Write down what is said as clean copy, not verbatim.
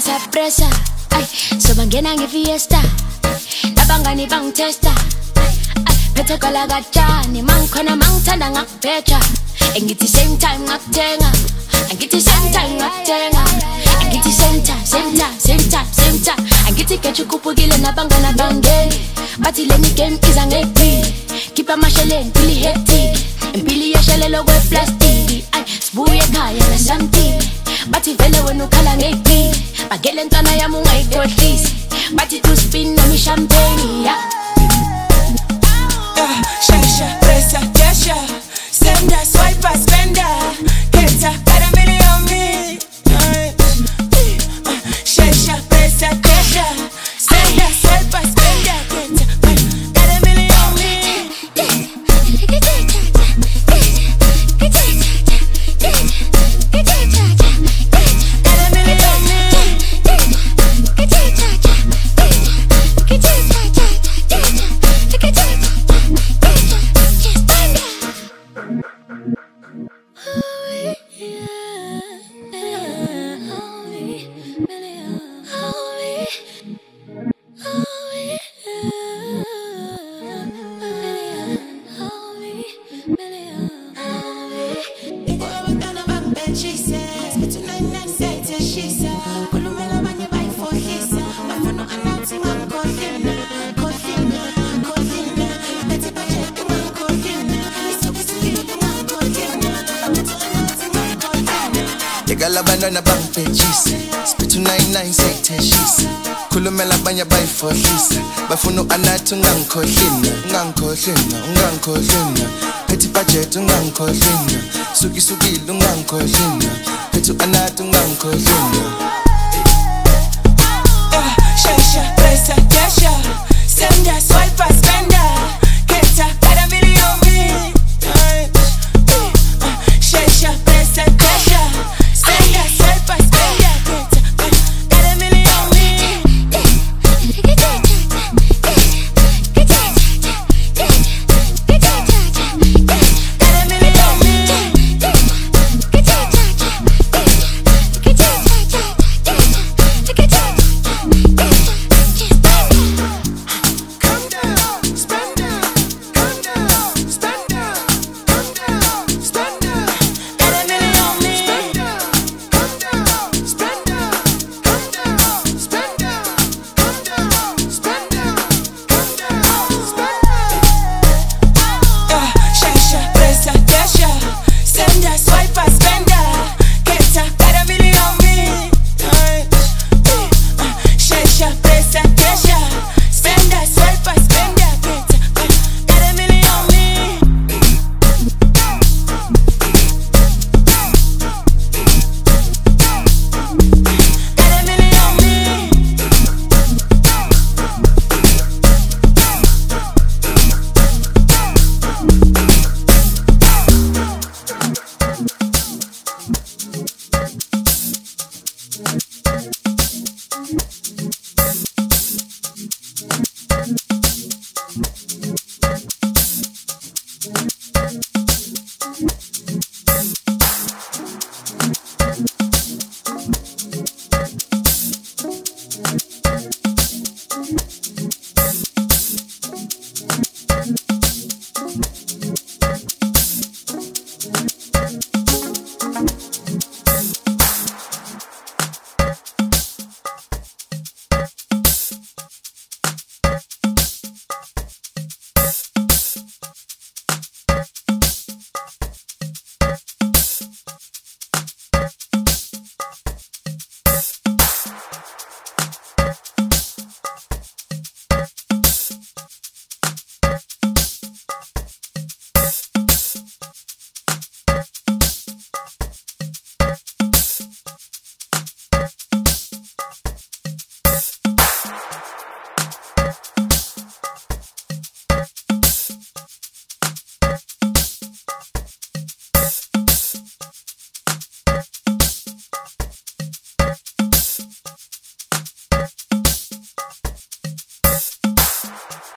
presa ay so bangena ngefiesta labangani bangitesta ay phethe kwala kajani mangikhona mangithanda ngakuphetha engithi same time ngakuthenga angithi same time ngakuthenga angithi same time angithi kethu kuphukile nabangana bangeni bathi leni game iza ngeqili keep amasheleni pili hectic impili yeshelelo kweplastic ay sibuye ekhaya la something bathi vele wena ukhala ngeqili bagele ntwana yami ungayikhohlisi bathi to spin nami champagne ya Shasha, presa, dasha senda, swiper, spender Keta, para million me Shasha, presa, dasha senda, swiper, spender Keta, para million me Abandona bangiphetshisa Spithu 99 seyitheshisa Khulumela abanye bayifodlisa Bafuna anathi ungangikhohlina Phethe budget ungangikhohlina Sukisukile ungangikhohlina Phethe anathi ungangikhohlina Shasha, presa, dasha senda, swiper, spender